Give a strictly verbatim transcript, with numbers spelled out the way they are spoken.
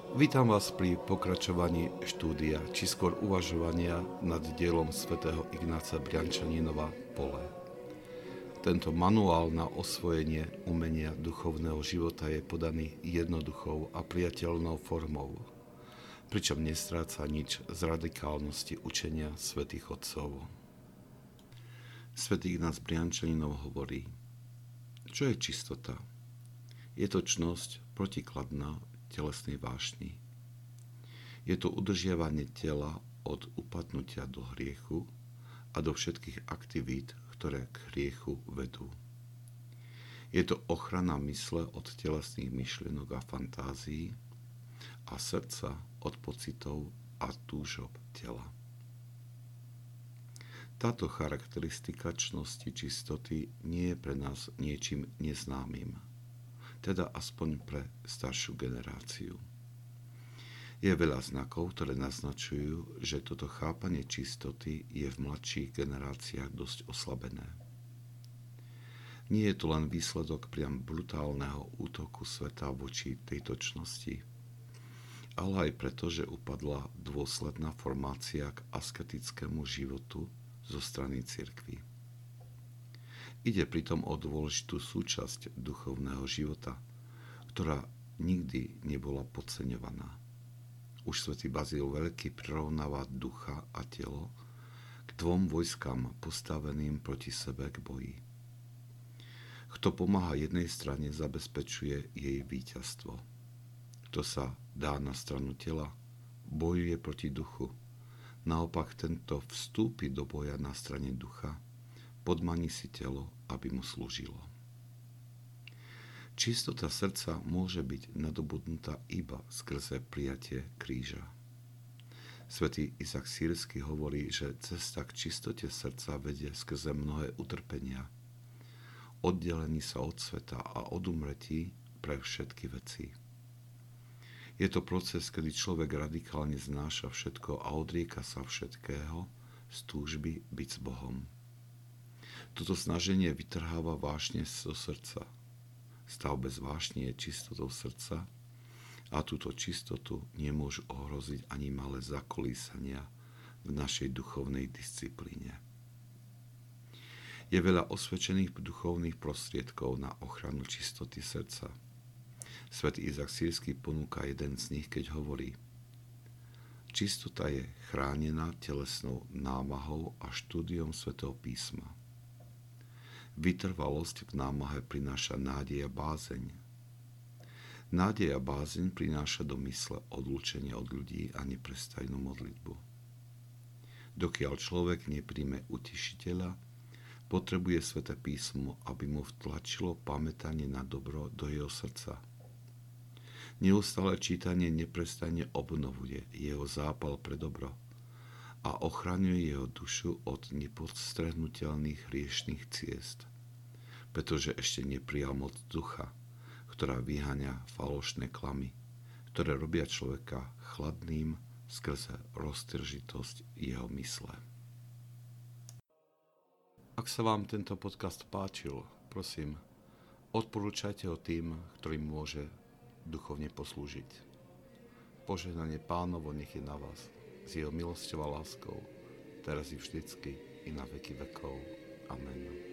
Vítam vás pri pokračovaní štúdia, či skôr uvažovania nad dielom svätého Ignáca Briančaninova Pole. Tento manuál na osvojenie umenia duchovného života je podaný jednoduchou a priateľnou formou, pričom nestráca nič z radikálnosti učenia svätých otcov. Svätý Ignác Briančaninov hovorí: čo je čistota? Je to čnosť protikladná telesnej vášni. Je to udržiavanie tela od upadnutia do hriechu a do všetkých aktivít, ktoré k hriechu vedú. Je to ochrana mysle od telesných myšlienok a fantázií a srdca od pocitov a túžob tela. Táto charakteristika čnosti čistoty nie je pre nás niečím neznámym, teda aspoň pre staršiu generáciu. Je veľa znakov, ktoré naznačujú, že toto chápanie čistoty je v mladších generáciách dosť oslabené. Nie je to len výsledok priam brutálneho útoku sveta voči tejto čnosti, ale aj preto, že upadla dôsledná formácia k asketickému životu zo strany cirkvi. Ide pritom o dôležitú súčasť duchovného života, ktorá nikdy nebola podceňovaná. Už svätý Bazíl Veľký prirovnáva ducha a telo k dvom vojskám postaveným proti sebe k boji. Kto pomáha jednej strane, zabezpečuje jej víťazstvo. Kto sa dá na stranu tela, bojuje proti duchu. Naopak tento vstúpi do boja na strane ducha, podmaní si telo, aby mu slúžilo. Čistota srdca môže byť nadobudnutá iba skrze prijatie kríža. Svätý Izak Sýrsky hovorí, že cesta k čistote srdca vedie skrze mnohé utrpenia, oddelení sa od sveta a od úmretí pre všetky veci. Je to proces, kedy človek radikálne znáša všetko a odrieka sa všetkého z túžby byť s Bohom. Toto snaženie vytrháva vášne zo srdca. Stav bez vášne je čistotou srdca a túto čistotu nemôžu ohroziť ani malé zakolísania v našej duchovnej disciplíne. Je veľa osvedčených duchovných prostriedkov na ochranu čistoty srdca. Svätý Izak Sýrsky ponúka jeden z nich, keď hovorí: čistota je chránená telesnou námahou a štúdiom svätého písma. Vytrvalosť v námahe prináša nádej a bázeň. Nádej a bázeň prináša do mysle odlúčenie od ľudí a neprestajnú modlitbu. Dokiaľ človek nepríjme utešiteľa, potrebuje sväté písmo, aby mu vtlačilo pamätanie na dobro do jeho srdca. Neustále čítanie neprestajne obnovuje jeho zápal pre dobro a ochraňuje jeho dušu od nepodstrehnuteľných hriešnych ciest, pretože ešte neprijal moc ducha, ktorá vyháňa falošné klamy, ktoré robia človeka chladným skrze roztržitosť jeho mysle. Ak sa vám tento podcast páčil, prosím, odporúčajte ho tým, ktorým môže duchovne poslúžiť. Požehnanie Pánovo nech je na vás, s jeho milosťou a láskou, teraz i vždycky, i na veky vekov. Amen.